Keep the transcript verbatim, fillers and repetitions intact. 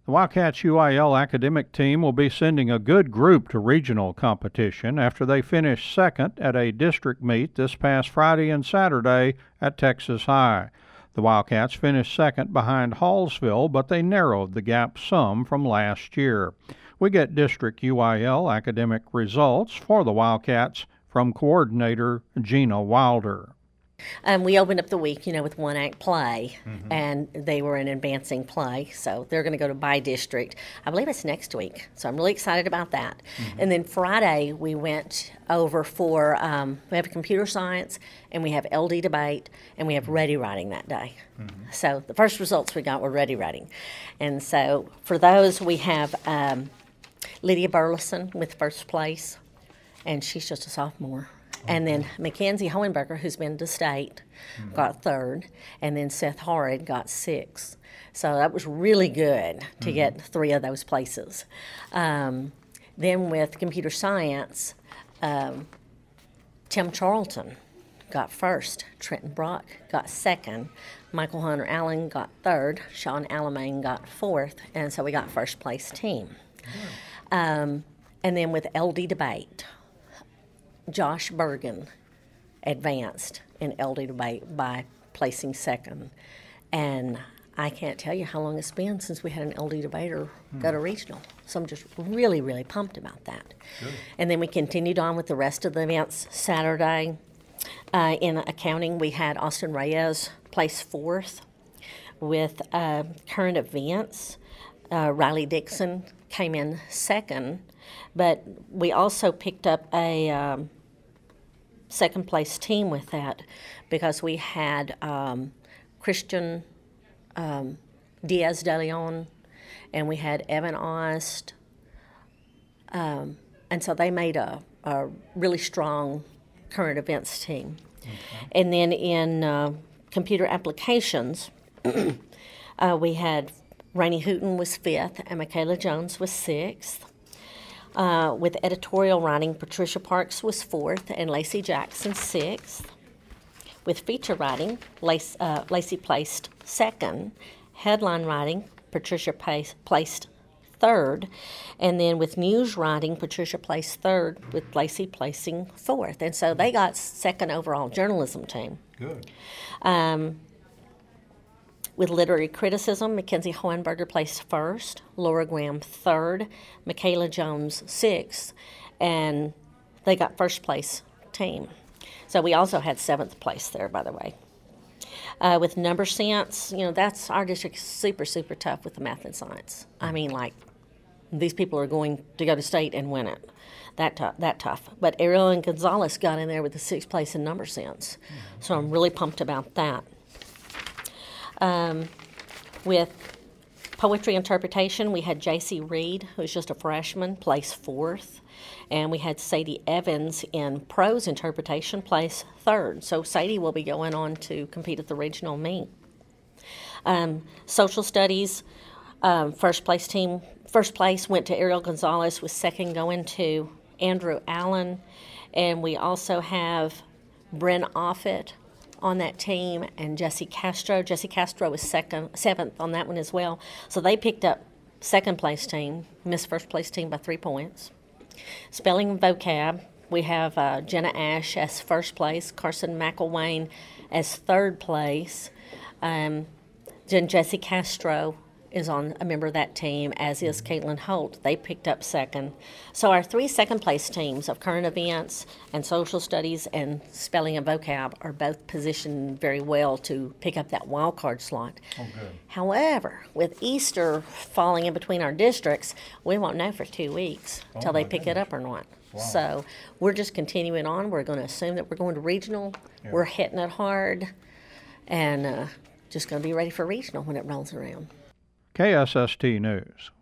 The Wildcats U I L academic team will be sending a good group to regional competition after they finished second at a district meet this past Friday and Saturday at Texas High. The Wildcats finished second behind Hallsville, but they narrowed the gap some from last year. We get District U I L academic results for the Wildcats from coordinator Gina Wilder. Um, we opened up the week, you know, with one act play, Mm-hmm. and they were an advancing play, so they're going to go to by district. I believe it's next week, so I'm really excited about that. Mm-hmm. And then Friday we went over for um, we have computer science, and we have L D debate, and we have ready writing that day. Mm-hmm. So the first results we got were ready writing, and so for those we have um, Lydia Burleson with first place, and she's just a sophomore. And then Mackenzie Hohenberger, who's been to state, mm-hmm. got third, and then Seth Horrid got sixth. So that was really good to mm-hmm. get three of those places. Um, then with computer science, um, Tim Charlton got first, Trenton Brock got second, Michael Hunter Allen got third, Sean Alamain got fourth, and so we got first place team. Mm-hmm. Um, and then with L D debate, Josh Bergen advanced in L D debate by placing second. And I can't tell you how long it's been since we had an L D debater hmm. go to regional. So I'm just really, really pumped about that. Good. And then we continued on with the rest of the events Saturday. Uh, in accounting, we had Austin Reyes place fourth. With uh, current events, uh, Riley Dixon came in second. But we also picked up a um, second place team with that because we had um, Christian um, Diaz de Leon and we had Evan Ost. Um, and so they made a, a really strong current events team. Okay. And then in uh, computer applications, uh, we had Rainey Hooten was fifth and Michaela Jones was sixth. Uh, with editorial writing, Patricia Parks was fourth and Lacey Jackson sixth. With feature writing, Lace, uh, Lacey placed second. Headline writing, Patricia pace, placed third. And then with news writing, Patricia placed third, with Lacey placing fourth. And so they got second overall journalism team. Good. Um, With literary criticism, Mackenzie Hohenberger placed first, Laura Graham third, Michaela Jones sixth, and they got first place team. So we also had seventh place there, by the way. Uh, with number sense, you know, that's our district is super, super tough with the math and science. I mean, like, these people are going to go to state and win it. That, t- that tough. But Ariel and Gonzalez got in there with the sixth place in number sense. Mm-hmm. So I'm really pumped about that. Um, with poetry interpretation, we had J C Reed, who's just a freshman, place fourth. And we had Sadie Evans in prose interpretation, place third. So Sadie will be going on to compete at the regional meet. Um, social studies, um, first place team, first place went to Ariel Gonzalez, with second going to Andrew Allen. And we also have Bryn Offit on that team, and Jesse Castro. Jesse Castro was second, seventh on that one as well. So they picked up second place team, missed first place team by three points. Spelling and vocab, we have uh, Jenna Ash as first place, Carson McElwain as third place. Um, then Jesse Castro is on a member of that team, as is Caitlin Holt. They picked up second. So our three second place teams of current events and social studies and spelling and vocab are both positioned very well to pick up that wild card slot. Oh, good. However, with Easter falling in between our districts, we won't know for two weeks until oh, they pick goodness. it up or not. Wow. So we're just continuing on. We're going to assume that we're going to regional. Yeah. We're hitting it hard and uh, just going to be ready for regional when it rolls around. K S S T News.